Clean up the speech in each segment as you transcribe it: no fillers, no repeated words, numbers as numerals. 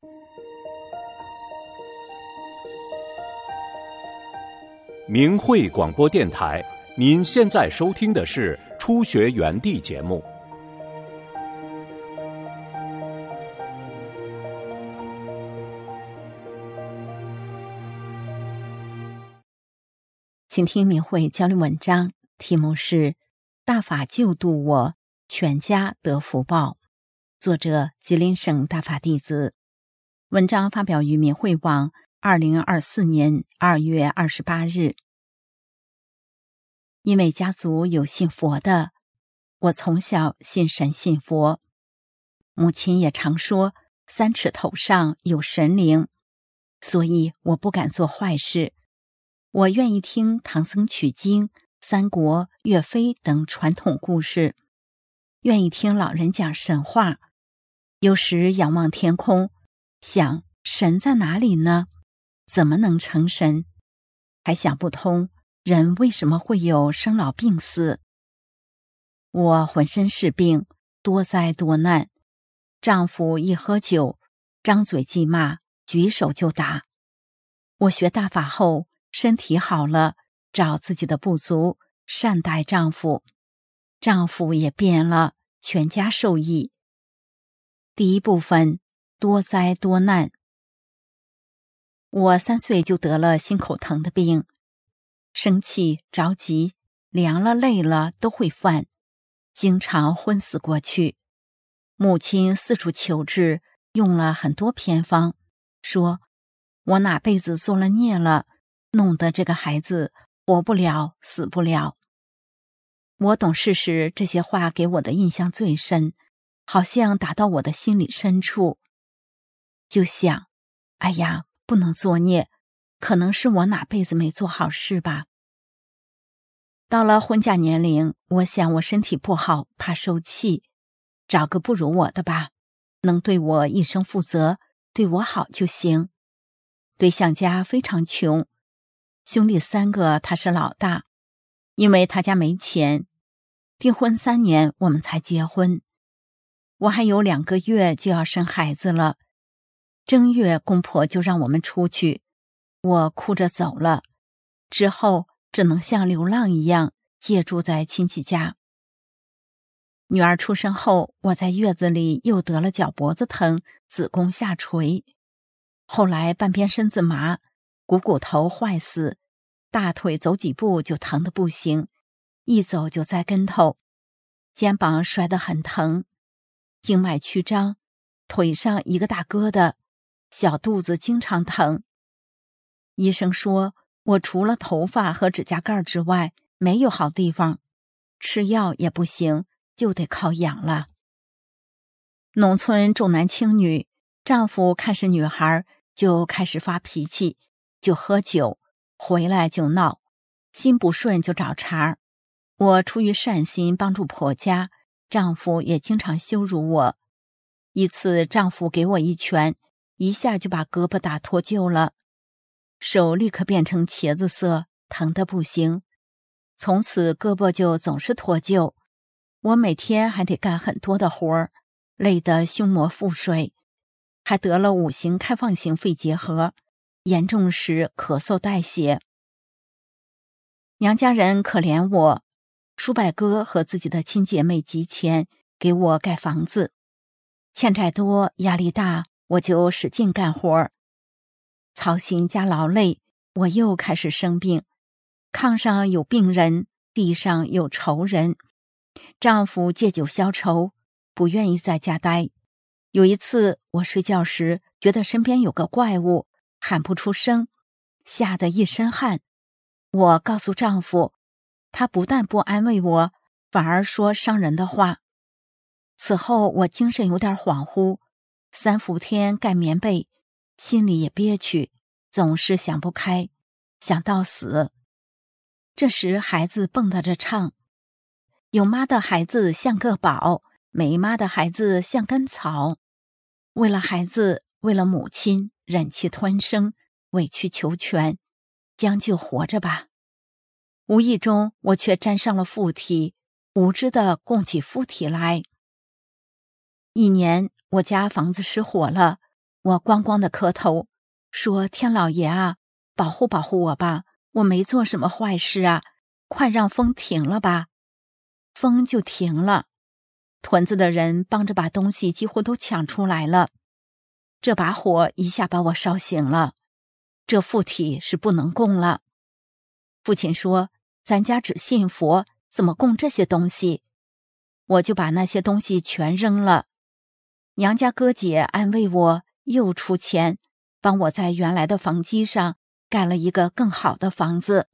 明慧广播电台，您现在收听的是初学园地节目。 请听明慧交流文章，题目是大法救度我，全家得福报，作者吉林省大法弟子。文章发表于明慧网2024年2月28日。因为家族有信佛的，我从小信神信佛，母亲也常说3尺头上有神灵，所以我不敢做坏事。我愿意听唐僧取经、三国、岳飞等传统故事，愿意听老人讲神话，有时仰望天空，想神在哪里呢？怎么能成神？还想不通人为什么会有生老病死。我浑身是病，多灾多难。丈夫一喝酒，张嘴即骂，举手就打。我学大法后，身体好了，找自己的不足，善待丈夫，丈夫也变了，全家受益。第一部分，多灾多难。我3岁就得了心口疼的病，生气、着急、凉了、累了都会犯，经常昏死过去。母亲四处求治，用了很多偏方，说我哪辈子做了孽了，弄得这个孩子活不了，死不了。我懂事时这些话给我的印象最深，好像打到我的心里深处。就想，哎呀，不能作孽，可能是我哪辈子没做好事吧。到了婚嫁年龄，我想我身体不好，怕受气，找个不如我的吧，能对我一生负责，对我好就行。对象家非常穷，兄弟3个，他是老大，因为他家没钱，订婚3年我们才结婚。我还有2个月就要生孩子了，正月公婆就让我们出去，我哭着走了，之后只能像流浪一样借住在亲戚家。女儿出生后，我在月子里又得了脚脖子疼，子宫下垂，后来半边身子麻，骨头坏死，大腿走几步就疼得不行，一走就栽跟头，肩膀摔得很疼，静脉曲张，腿上一个大疙瘩，小肚子经常疼。医生说我除了头发和指甲盖之外没有好地方，吃药也不行，就得靠养了。农村重男轻女，丈夫看是女孩就开始发脾气，就喝酒，回来就闹，心不顺就找茬。我出于善心帮助婆家，丈夫也经常羞辱我。一次丈夫给我一拳，一下就把胳膊打脱臼了，手立刻变成茄子色，疼得不行。从此胳膊就总是脱臼，我每天还得干很多的活儿，累得胸膜腹水，还得了5型开放型肺结核，严重时咳嗽带血。娘家人可怜我，叔伯哥和自己的亲姐妹集钱给我盖房子，欠债多，压力大，我就使劲干活，操心加劳累，我又开始生病，炕上有病人，地上有仇人。丈夫借酒消愁，不愿意在家待。有一次我睡觉时觉得身边有个怪物，喊不出声，吓得一身汗。我告诉丈夫，他不但不安慰我，反而说伤人的话。此后我精神有点恍惚，3伏天盖棉被，心里也憋屈，总是想不开，想到死。这时孩子蹦跶着唱，有妈的孩子像个宝，没妈的孩子像根草。为了孩子，为了母亲，忍气吞声，委曲求全，将就活着吧。无意中我却沾上了附体，无知地供起附体来。1年我家房子失火了， 我咣咣的磕头，说：天老爷啊，保护保护我吧，我没做什么坏事啊，快让风停了吧。风就停了，屯子的人帮着把东西几乎都抢出来了。这把火一下把我烧醒了，这附体是不能供了。父亲说，咱家只信佛，怎么供这些东西？我就把那些东西全扔了。娘家哥姐安慰我，又出钱帮我在原来的房基上盖了一个更好的房子。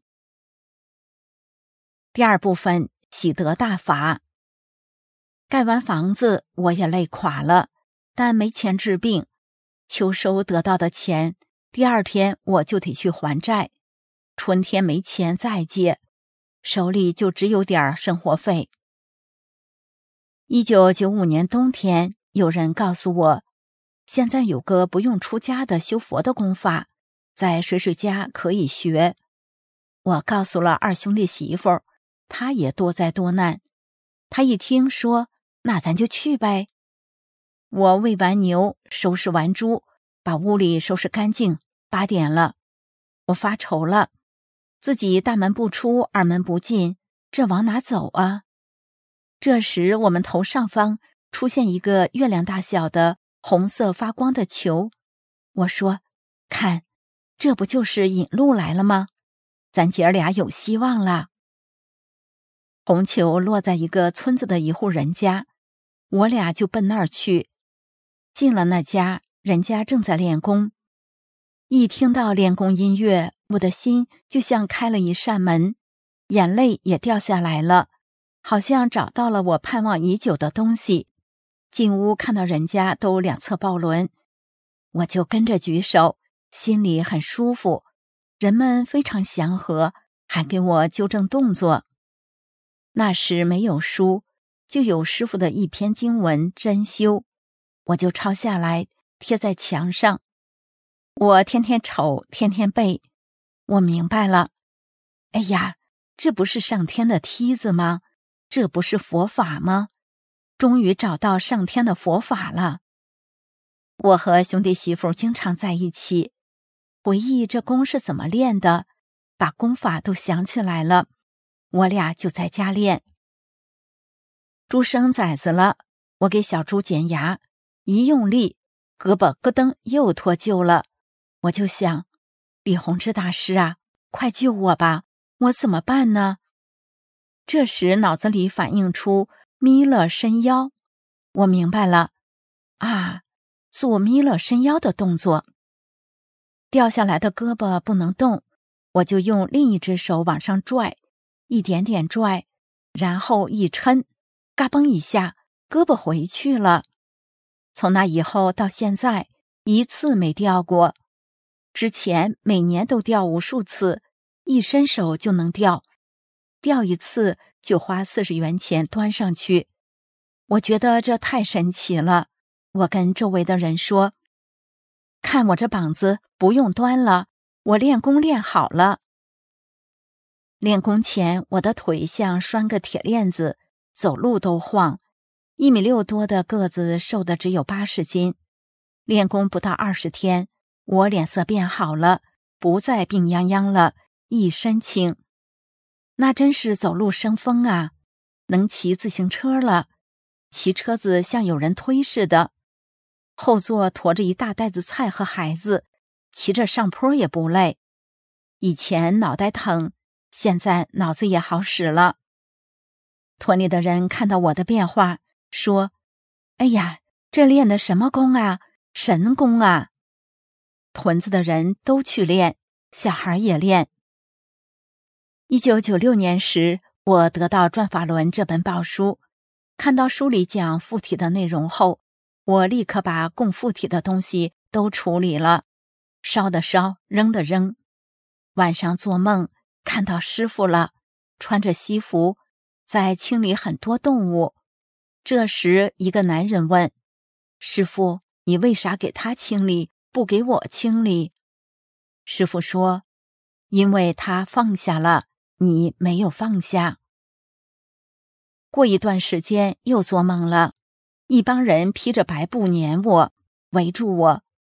第二部分，喜得大法。盖完房子我也累垮了，但没钱治病，秋收得到的钱，第二天我就得去还债，春天没钱再借，手里就只有点生活费。1995年冬天，有人告诉我，现在有个不用出家的修佛的功法，在水水家可以学。我告诉了二兄弟媳妇，他也多灾多难。他一听说，那咱就去呗。我喂完牛，收拾完猪，把屋里收拾干净，8点了。我发愁了，自己大门不出，二门不进，这往哪走啊？这时我们头上方出现一个月亮大小的红色发光的球。我说，看，这不就是引路来了吗？咱姐儿俩有希望了。红球落在一个村子的一户人家，我俩就奔那儿去。进了那家，人家正在练功。一听到练功音乐，我的心就像开了一扇门，眼泪也掉下来了，好像找到了我盼望已久的东西。进屋看到人家都两侧抱轮，我就跟着举手，心里很舒服。人们非常祥和，还给我纠正动作。那时没有书，就有师傅的一篇经文真修，我就抄下来贴在墙上。我天天瞅，天天背，我明白了。哎呀，这不是上天的梯子吗？这不是佛法吗？终于找到上天的佛法了。我和兄弟媳妇经常在一起，回忆这功是怎么练的，把功法都想起来了。我俩就在家练。猪生崽子了，我给小猪剪牙，一用力，胳膊咯噔又脱臼了。我就想，李洪志大师啊，快救我吧，我怎么办呢？这时脑子里反映出弥勒伸腰，我明白了，啊，做弥勒伸腰的动作。掉下来的胳膊不能动，我就用另一只手往上拽，一点点拽，然后一抻，嘎嘣一下，胳膊回去了。从那以后到现在，一次没掉过。之前每年都掉无数次，一伸手就能掉，掉一次就花40元钱端上去。我觉得这太神奇了，我跟周围的人说，看我这膀子不用端了，我练功练好了。练功前，我的腿像拴个铁链子，走路都晃。1.6米多的个子，瘦的只有80斤。练功不到20天，我脸色变好了，不再病殃殃了，一身轻。那真是走路生风啊，能骑自行车了，骑车子像有人推似的，后座驮着一大袋子菜和孩子，骑着上坡也不累。以前脑袋疼，现在脑子也好使了。屯里的人看到我的变化，说，哎呀，这练的什么功啊，神功啊。屯子的人都去练，小孩也练。1996年时，我得到《转法轮》这本宝书，看到书里讲附体的内容后，我立刻把供附体的东西都处理了，烧的烧，扔的扔。晚上做梦看到师父了，穿着西服，在清理很多动物。这时一个男人问，师父，你为啥给他清理，不给我清理？师父说，因为他放下了，你没有放下。过一段时间又做梦了，一帮人披着白布撵我，围住我，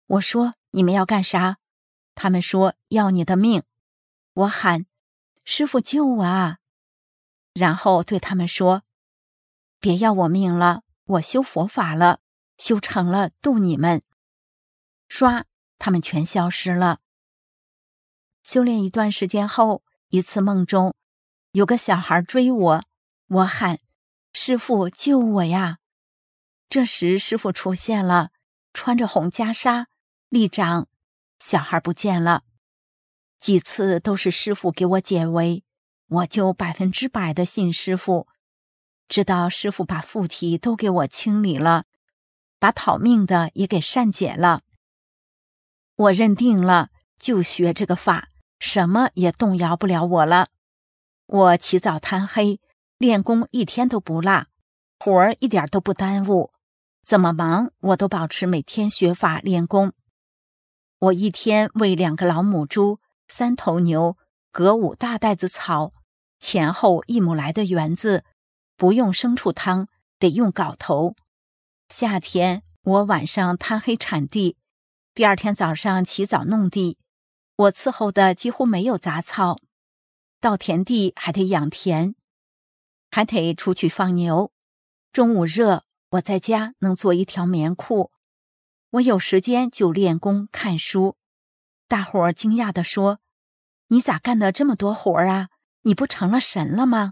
我说你们要干啥？他们说要你的命。我喊师父救我啊！然后对他们说，别要我命了，我修佛法了，修成了度你们。唰，他们全消失了。修炼一段时间后，一次梦中有个小孩追我，我喊师父救我呀！这时师父出现了，穿着红袈裟，立掌，小孩不见了。几次都是师父给我解围，我就100%的信师父，直到师父把附体都给我清理了，把讨命的也给善解了。我认定了，就学这个法，什么也动摇不了我了。我起早贪黑，练功一天都不落，活儿一点都不耽误，怎么忙我都保持每天学法练功。我一天喂2个老母猪，3头牛，隔5大袋子草，前后1亩来的园子，不用牲畜汤，得用镐头。夏天我晚上贪黑铲地，第二天早上起早弄地，我伺候的几乎没有杂草。到田地还得养田，还得出去放牛。中午热，我在家能做一条棉裤。我有时间就练功看书。大伙儿惊讶地说，你咋干的这么多活啊？你不成了神了吗？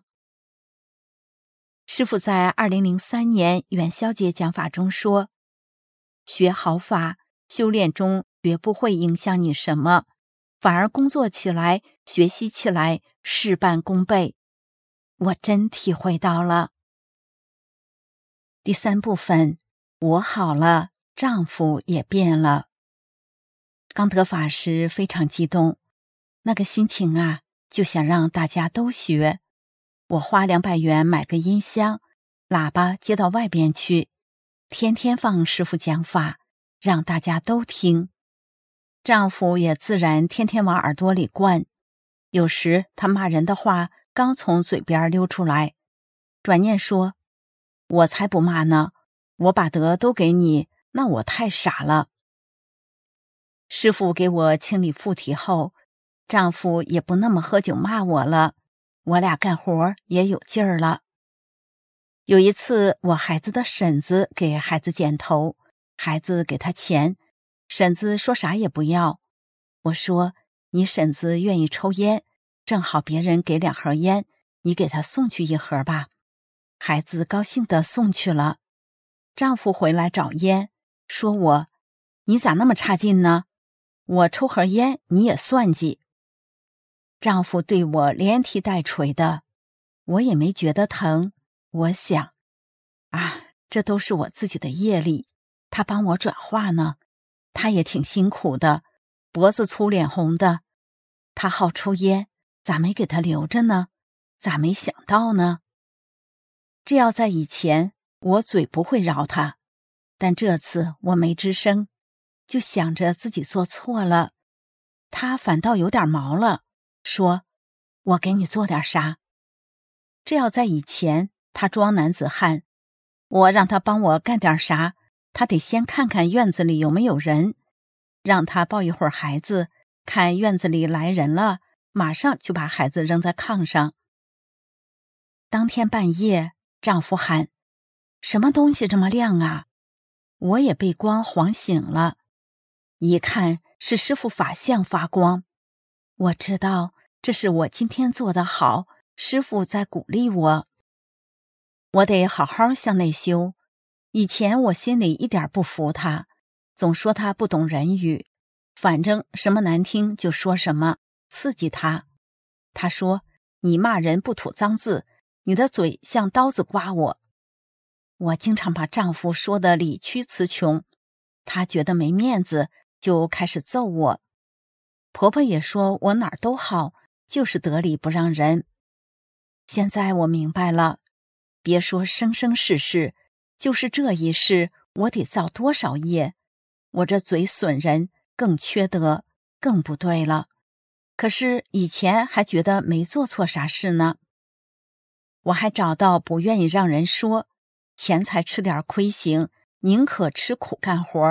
师父在2003年元宵节讲法中说，学好法，修炼中绝不会影响你什么，反而工作起来，学习起来，事半功倍。我真体会到了。第3部分，我好了，丈夫也变了。刚得法时非常激动，那个心情啊，就想让大家都学。我花200元买个音箱，喇叭接到外边去，天天放师父讲法，让大家都听。丈夫也自然天天往耳朵里灌，有时他骂人的话刚从嘴边溜出来，转念说，我才不骂呢，我把德都给你，那我太傻了。师父给我清理附体后，丈夫也不那么喝酒骂我了，我俩干活也有劲儿了。有一次，我孩子的婶子给孩子剪头，孩子给他钱，婶子说啥也不要。我说，你婶子愿意抽烟，正好别人给2盒烟，你给他送去1盒吧。孩子高兴地送去了。丈夫回来找烟，说我，你咋那么差劲呢？我抽盒烟你也算计。丈夫对我连踢带捶的，我也没觉得疼。我想，啊，这都是我自己的业力，他帮我转化呢，他也挺辛苦的，脖子粗脸红的，他好抽烟，咋没给他留着呢？咋没想到呢？这要在以前，我嘴不会饶他，但这次我没吱声，就想着自己做错了。他反倒有点毛了，说，我给你做点啥？这要在以前，他装男子汉，我让他帮我干点啥，他得先看看院子里有没有人，让他抱一会儿孩子，看院子里来人了，马上就把孩子扔在炕上。当天半夜，丈夫喊，什么东西这么亮啊？我也被光晃醒了，一看是师父法相发光。我知道这是我今天做得好，师父在鼓励我。我得好好向内修。以前我心里一点不服他，总说他不懂人语，反正什么难听就说什么，刺激他。他说，你骂人不吐脏字，你的嘴像刀子刮我。我经常把丈夫说得理屈词穷，他觉得没面子，就开始揍我。婆婆也说我哪儿都好，就是得理不让人。现在我明白了，别说生生世世，就是这一世，我得造多少业，我这嘴损人，更缺德，更不对了。可是以前还觉得没做错啥事呢。我还找到不愿意让人说，钱财吃点亏行，宁可吃苦干活，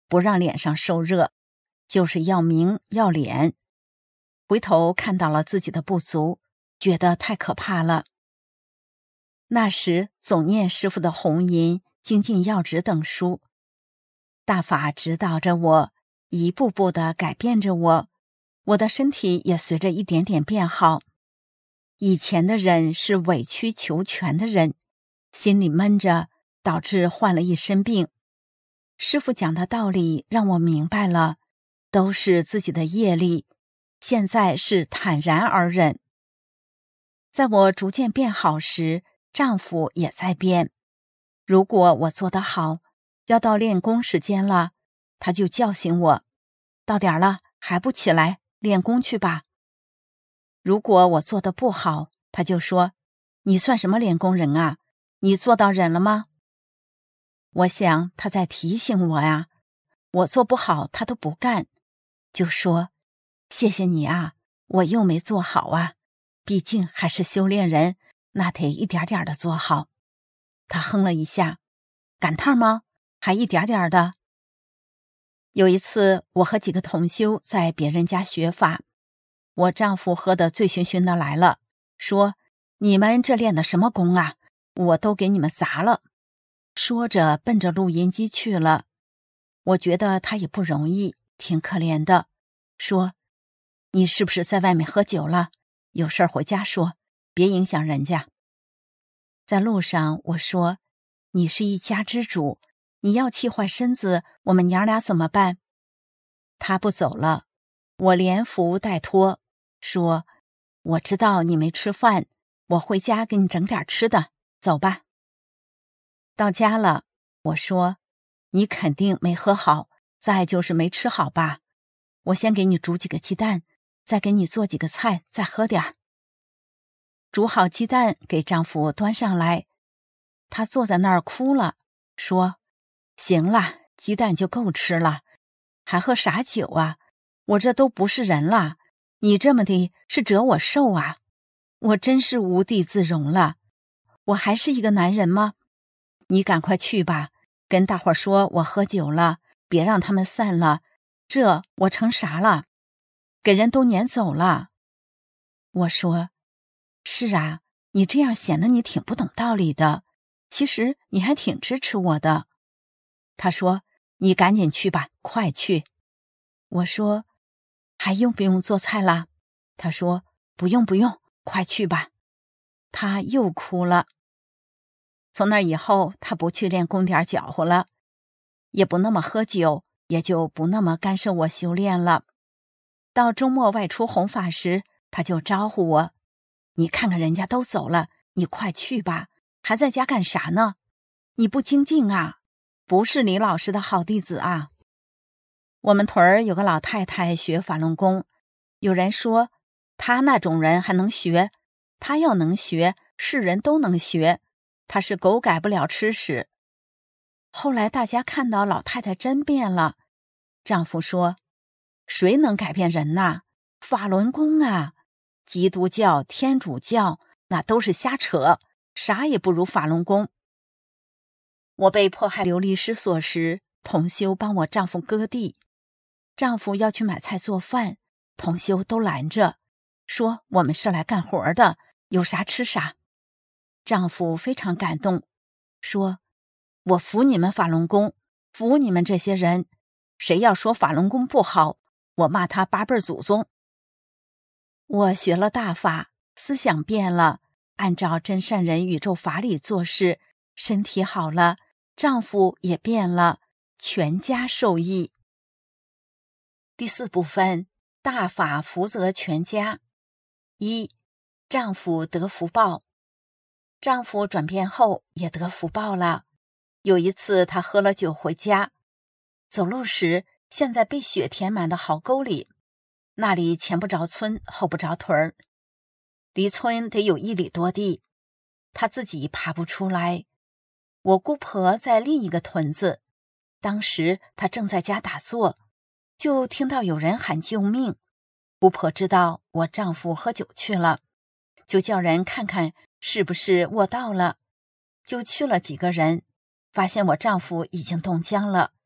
不让脸上受热，就是要名要脸。回头看到了自己的不足，觉得太可怕了。那时总念师父的弘淫、精进要旨等书，大法指导着我，一步步地改变着我，我的身体也随着一点点变好。以前的人是委曲求全的人，心里闷着，导致患了一身病。师父讲的道理让我明白了，都是自己的业力，现在是坦然而忍。在我逐渐变好时，丈夫也在变。如果我做得好，要到练功时间了，他就叫醒我，到点了还不起来，练功去吧。如果我做得不好，他就说，你算什么练功人啊？你做到忍了吗？我想他在提醒我呀，我做不好他都不干，就说，谢谢你啊，我又没做好啊，毕竟还是修炼人，那得一点点的做好。他哼了一下，赶趟吗？还一点点的。有一次我和几个同修在别人家学法，我丈夫喝得醉醺醺的来了，说，你们这练的什么功啊？我都给你们砸了。说着奔着录音机去了。我觉得他也不容易，挺可怜的，说，你是不是在外面喝酒了？有事儿回家说，别影响人家。在路上我说，你是一家之主，你要气坏身子，我们娘俩怎么办？他不走了，我连扶带拖，说，我知道你没吃饭，我回家给你整点吃的，走吧。到家了，我说，你肯定没喝好，再就是没吃好吧？我先给你煮几个鸡蛋，再给你做几个菜，再喝点儿。煮好鸡蛋给丈夫端上来，他坐在那儿哭了，说，行了，鸡蛋就够吃了，还喝啥酒啊？我这都不是人了，你这么的是折我寿啊！我真是无地自容了，我还是一个男人吗？你赶快去吧，跟大伙说我喝酒了，别让他们散了，这我成啥了？给人都撵走了。我说，是啊，你这样显得你挺不懂道理的，其实你还挺支持我的。他说，你赶紧去吧，快去。我说，还用不用做菜啦？他说，不用不用，快去吧。他又哭了。从那以后，他不去练功点搅和了，也不那么喝酒，也就不那么干涉我修炼了。到周末外出弘法时，他就招呼我，你看看人家都走了，你快去吧，还在家干啥呢？你不精进啊，不是李老师的好弟子啊。我们屯儿有个老太太学法轮功，有人说她那种人还能学，她要能学，是人都能学，她是狗改不了吃屎。后来大家看到老太太真变了，丈夫说，谁能改变人呐？法轮功啊，基督教、天主教那都是瞎扯，啥也不如法轮功。我被迫害流离失所时，同修帮我丈夫割地，丈夫要去买菜做饭，同修都拦着，说我们是来干活的，有啥吃啥。丈夫非常感动，说，我服你们法轮功，服你们这些人，谁要说法轮功不好，我骂他8辈祖宗。我学了大法，思想变了，按照真善人宇宙法理做事，身体好了，丈夫也变了，全家受益。第4部分，大法福泽全家。1. 丈夫得福报。丈夫转变后也得福报了。有一次他喝了酒回家，走路时陷在被雪填满的壕沟里，那里前不着村后不着屯儿，离村得有1里多地，他自己爬不出来。我姑婆在另一个屯子，当时她正在家打坐，就听到有人喊救命。姑婆知道我丈夫喝酒去了，就叫人看看是不是卧道了，就去了几个人，发现我丈夫已经冻僵了，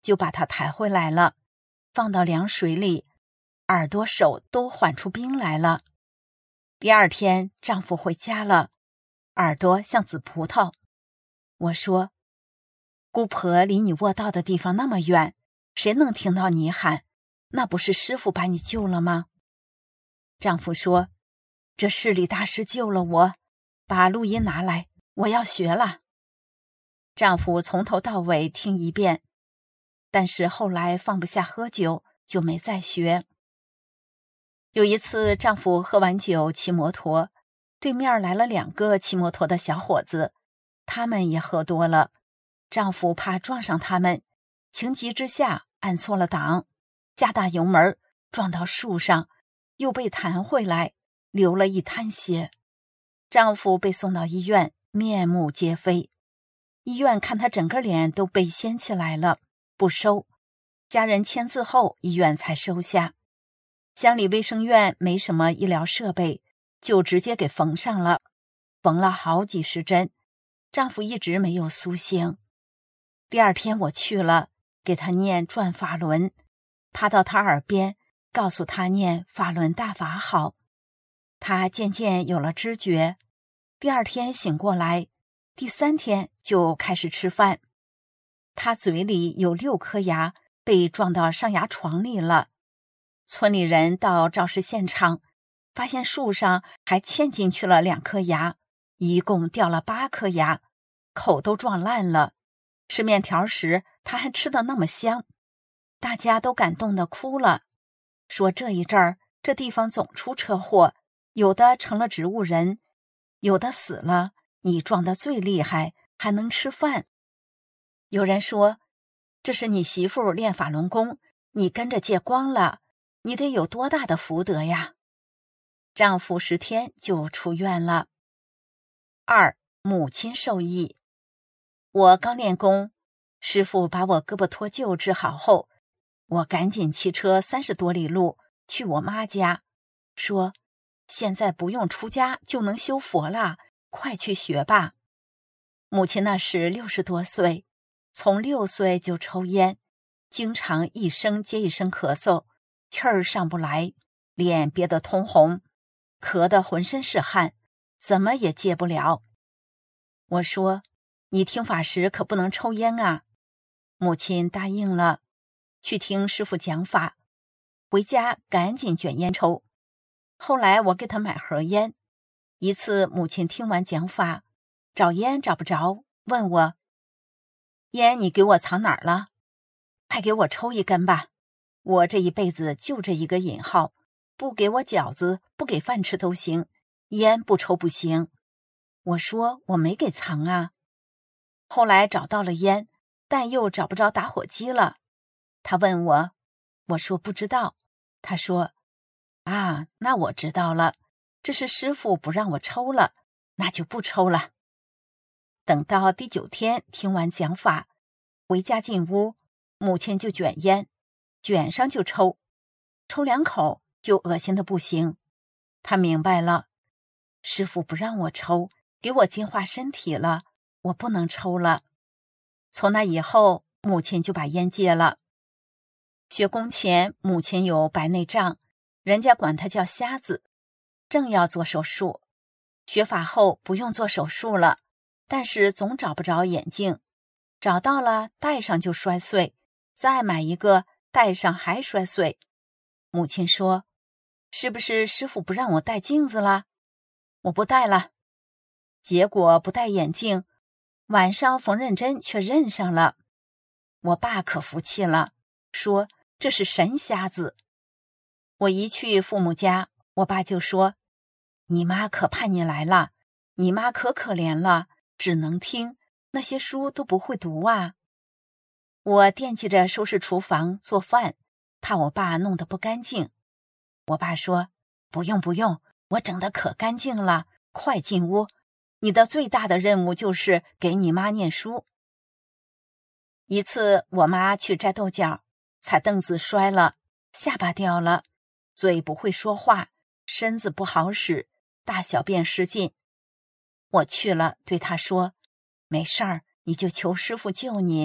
就把她抬回来了，放到凉水里，耳朵手都缓出冰来了。第二天丈夫回家了，耳朵像紫葡萄。我说，姑婆离你卧道的地方那么远，谁能听到你喊？那不是师父把你救了吗？丈夫说，这市里大师救了我，把录音拿来，我要学了。丈夫从头到尾听一遍，但是后来放不下喝酒，就没再学。有一次丈夫喝完酒骑摩托，对面来了2个骑摩托的小伙子，他们也喝多了，丈夫怕撞上他们，情急之下按错了档，加大油门撞到树上，又被弹回来，流了一滩血。丈夫被送到医院，面目皆非。医院看他整个脸都被掀起来了，不收。家人签字后，医院才收下。乡里卫生院没什么医疗设备，就直接给缝上了，缝了好几10针。丈夫一直没有苏醒。第二天我去了，给他念转法轮，趴到他耳边，告诉他念法轮大法好。他渐渐有了知觉，第二天醒过来，第3天就开始吃饭。他嘴里有6颗牙被撞到上牙床里了。村里人到肇事现场，发现树上还嵌进去了2颗牙，一共掉了8颗牙，口都撞烂了。吃面条时他还吃得那么香，大家都感动得哭了，说这一阵儿这地方总出车祸，有的成了植物人，有的死了，你撞得最厉害，还能吃饭。有人说，这是你媳妇练法轮功，你跟着戒光了，你得有多大的福德呀？丈夫10天就出院了。2. 母亲受益。我刚练功，师父把我胳膊脱臼治好后，我赶紧骑车30多里路去我妈家，说现在不用出家就能修佛了，快去学吧。母亲那时60多岁，从6岁就抽烟，经常一声接一声咳嗽，气儿上不来，脸憋得通红，咳得浑身是汗，怎么也戒不了。我说，你听法时可不能抽烟啊。母亲答应了，去听师父讲法，回家赶紧卷烟抽。后来我给她买盒烟，一次母亲听完讲法，找烟找不着，问我，烟你给我藏哪儿了？快给我抽一根吧，我这一辈子就这一个引号，不给我饺子，不给饭吃都行，烟不抽不行。我说我没给藏啊。后来找到了烟，但又找不着打火机了。他问我，我说不知道。他说，啊，那我知道了，这是师父不让我抽了，那就不抽了。等到第9天听完讲法，回家进屋，母亲就卷烟，卷上就抽，抽2口就恶心的不行。他明白了，师父不让我抽，给我净化身体了，我不能抽了。从那以后，母亲就把烟戒了。学功前，母亲有白内障，人家管她叫瞎子，正要做手术。学法后不用做手术了，但是总找不着眼镜，找到了戴上就摔碎，再买一个戴上还摔碎。母亲说，是不是师父不让我戴镜子了？我不戴了。结果不戴眼镜，晚上缝纫针却认上了。我爸可服气了，说这是神瞎子。我一去父母家，我爸就说，你妈可盼你来了，你妈可可怜了，只能听，那些书都不会读啊。我惦记着收拾厨房做饭，怕我爸弄得不干净。我爸说，不用不用，我整得可干净了，快进屋，你的最大的任务就是给你妈念书。一次我妈去摘豆角，踩凳子摔了，下巴掉了，嘴不会说话，身子不好使，大小便失禁。我去了，对她说，没事儿，你就求师父救你，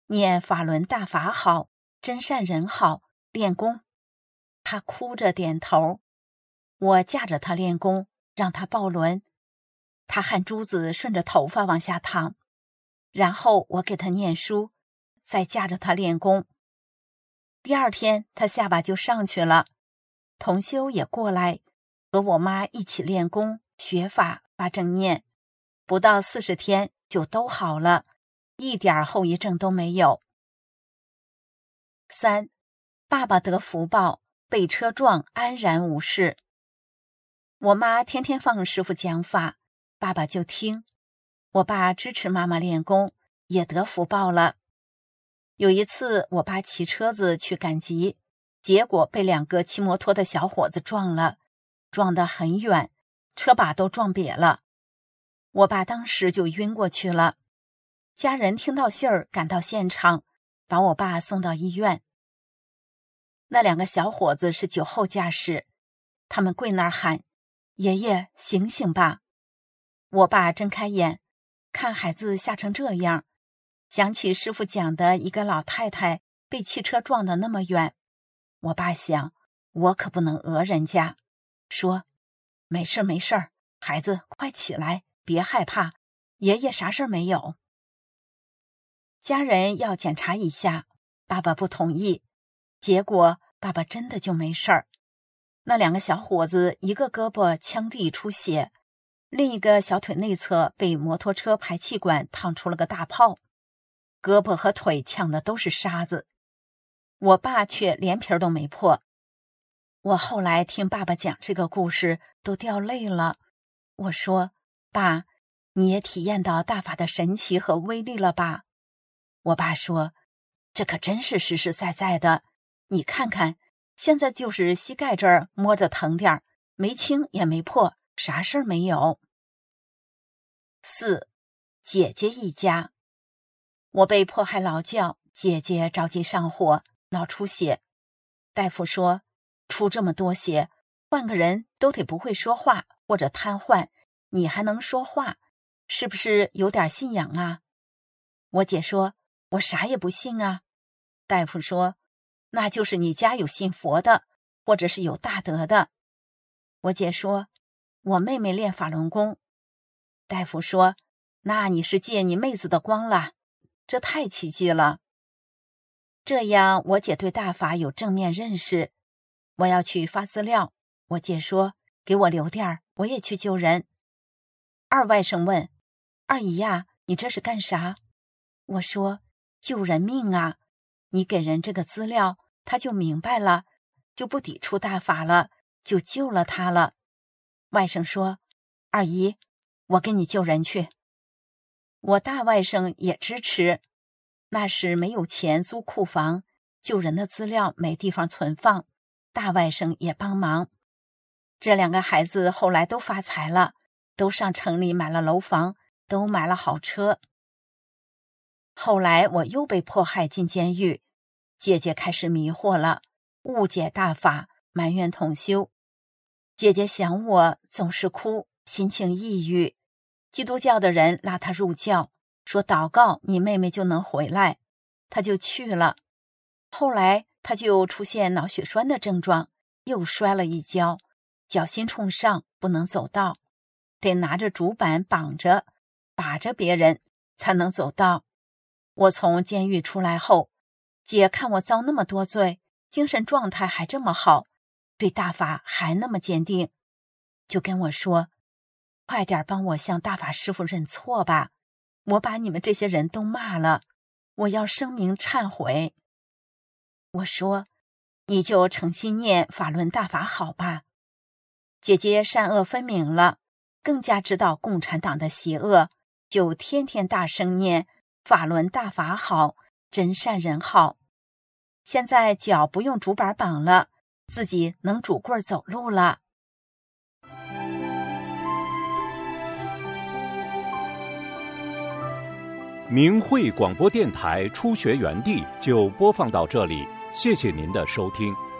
念法轮大法好，真善人好，练功。他哭着点头。我架着他练功，让他抱轮。他汗珠子顺着头发往下淌，然后我给他念书，再架着他练功。第二天他下巴就上去了，同修也过来和我妈一起练功学法发正念，不到40天就都好了，一点后遗症都没有。3. 爸爸得福报，被车撞安然无事。我妈天天放师父讲法，爸爸就听。我爸支持妈妈练功，也得福报了。有一次我爸骑车子去赶集，结果被2个骑摩托的小伙子撞了，撞得很远，车把都撞瘪了。我爸当时就晕过去了。家人听到信儿赶到现场，把我爸送到医院。那2个小伙子是酒后驾驶，他们跪那儿喊：爷爷醒醒吧。我爸睁开眼，看孩子吓成这样，想起师父讲的一个老太太被汽车撞得那么远。我爸想，我可不能讹人家，说没事没事，孩子快起来，别害怕，爷爷啥事没有。家人要检查一下，爸爸不同意，结果爸爸真的就没事儿。那2个小伙子，一个胳膊腔地出血，另一个小腿内侧被摩托车排气管烫出了个大泡，胳膊和腿呛的都是沙子。我爸却连皮都没破。我后来听爸爸讲这个故事都掉泪了。我说，爸，你也体验到大法的神奇和威力了吧？我爸说，这可真是实实在在的，你看看，现在就是膝盖这儿摸着疼点儿，没青也没破，啥事儿没有。4. 姐姐一家。我被迫害劳教，姐姐着急上火，脑出血。大夫说，出这么多血，换个人都得不会说话或者瘫痪，你还能说话，是不是有点信仰啊？我姐说，我啥也不信啊。大夫说，那就是你家有信佛的，或者是有大德的。我姐说，我妹妹练法轮功。大夫说，那你是借你妹子的光了，这太奇迹了。这样我姐对大法有正面认识。我要去发资料，我姐说，给我留点儿，我也去救人。二外甥问，二姨呀，你这是干啥？我说，救人命啊，你给人这个资料，他就明白了，就不抵触大法了，就救了他了。外甥说，二姨，我跟你救人去。我大外甥也支持，那时没有钱租库房，救人的资料没地方存放，大外甥也帮忙。这2个孩子后来都发财了，都上城里买了楼房，都买了好车。后来我又被迫害进监狱，姐姐开始迷惑了，误解大法，埋怨同修。姐姐想我总是哭，心情抑郁，基督教的人拉她入教，说祷告你妹妹就能回来，她就去了。后来她就出现脑血栓的症状，又摔了一跤，脚心冲上，不能走道，得拿着竹板绑着，把着别人才能走道。我从监狱出来后，姐看我遭那么多罪，精神状态还这么好，对大法还那么坚定，就跟我说，快点帮我向大法师父认错吧，我把你们这些人都骂了，我要声明忏悔。我说，你就诚心念法轮大法好吧。姐姐善恶分明了，更加知道共产党的邪恶，就天天大声念法轮大法好，真善人好。现在脚不用竹板绑了，自己能拄棍走路了。 明慧广播电台初学园地就播放到这里，谢谢您的收听。